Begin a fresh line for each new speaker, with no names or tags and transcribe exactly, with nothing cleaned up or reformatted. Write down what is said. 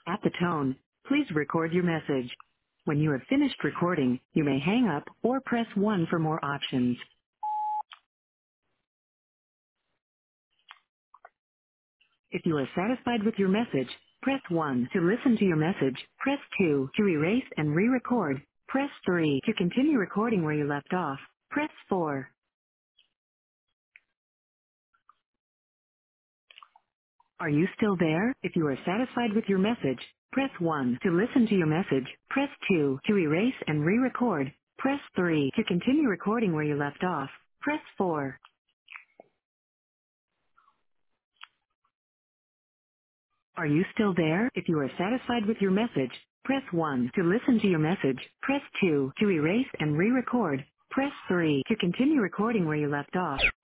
At the tone, please record your message. When you have finished recording, you may hang up or press one for more options. If you are satisfied with your message, press one. To listen to your message, press two. To erase and re-record, press three. To continue recording where you left off, press four. Are you still there? If you are satisfied with your message, press one. To listen to your message, press two. To erase and re-record, press three. To continue recording where you left off, press four. Are you still there? If you are satisfied with your message, press one. To listen to your message, press two. To erase and re-record, press three. To continue recording where you left off,